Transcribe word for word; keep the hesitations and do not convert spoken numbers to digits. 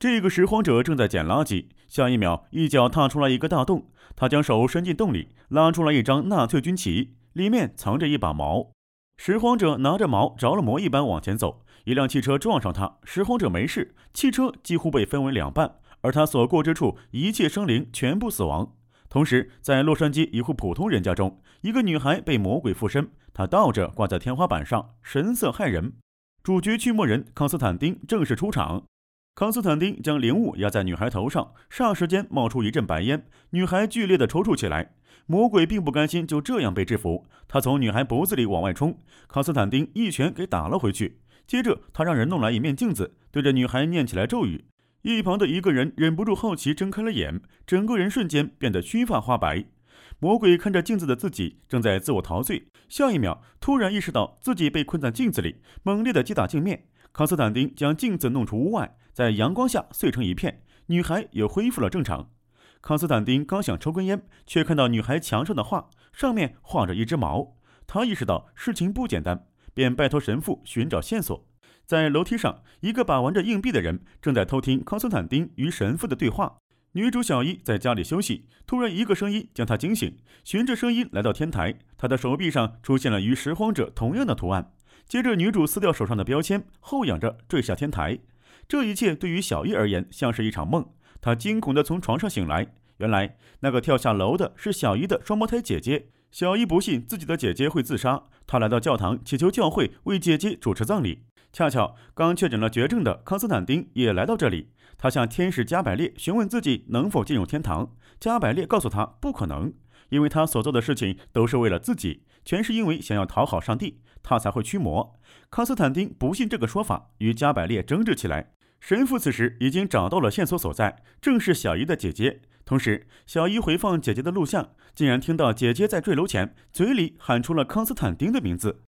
这个拾荒者正在捡垃圾，下一秒一脚踏出来一个大洞，他将手伸进洞里，拉出来一张纳粹军旗，里面藏着一把矛。拾荒者拿着矛着了魔一般往前走，一辆汽车撞上他，拾荒者没事，汽车几乎被分为两半，而他所过之处一切生灵全部死亡。同时在洛杉矶一户普通人家中，一个女孩被魔鬼附身，她倒着挂在天花板上，神色骇人。主角驱魔人康斯坦丁正式出场，康斯坦丁将灵物压在女孩头上，霎时间冒出一阵白烟，女孩剧烈的抽搐起来。魔鬼并不甘心就这样被制服，他从女孩脖子里往外冲，康斯坦丁一拳给打了回去。接着他让人弄来一面镜子，对着女孩念起来咒语。一旁的一个人忍不住好奇睁开了眼，整个人瞬间变得须发花白。魔鬼看着镜子的自己正在自我陶醉，下一秒突然意识到自己被困在镜子里，猛烈的击打镜面。康斯坦丁将镜子弄出屋外，在阳光下碎成一片，女孩也恢复了正常。康斯坦丁刚想抽根烟，却看到女孩墙上的画，上面画着一只矛。他意识到事情不简单，便拜托神父寻找线索。在楼梯上，一个把玩着硬币的人正在偷听康斯坦丁与神父的对话。女主小伊在家里休息，突然一个声音将她惊醒，循着声音来到天台，她的手臂上出现了与拾荒者同样的图案。接着女主撕掉手上的标签，后仰着坠下天台。这一切对于小伊而言像是一场梦，她惊恐地从床上醒来，原来那个跳下楼的是小伊的双胞胎姐姐。小伊不信自己的姐姐会自杀，她来到教堂祈求教会为姐姐主持葬礼。恰巧刚确诊了绝症的康斯坦丁也来到这里，他向天使加百列询问自己能否进入天堂。加百列告诉他不可能，因为他所做的事情都是为了自己，全是因为想要讨好上帝，他才会驱魔。康斯坦丁不信这个说法，与加百列争执起来。神父此时已经找到了线索所在，正是小姨的姐姐。同时小姨回放姐姐的录像，竟然听到姐姐在坠楼前嘴里喊出了康斯坦丁的名字。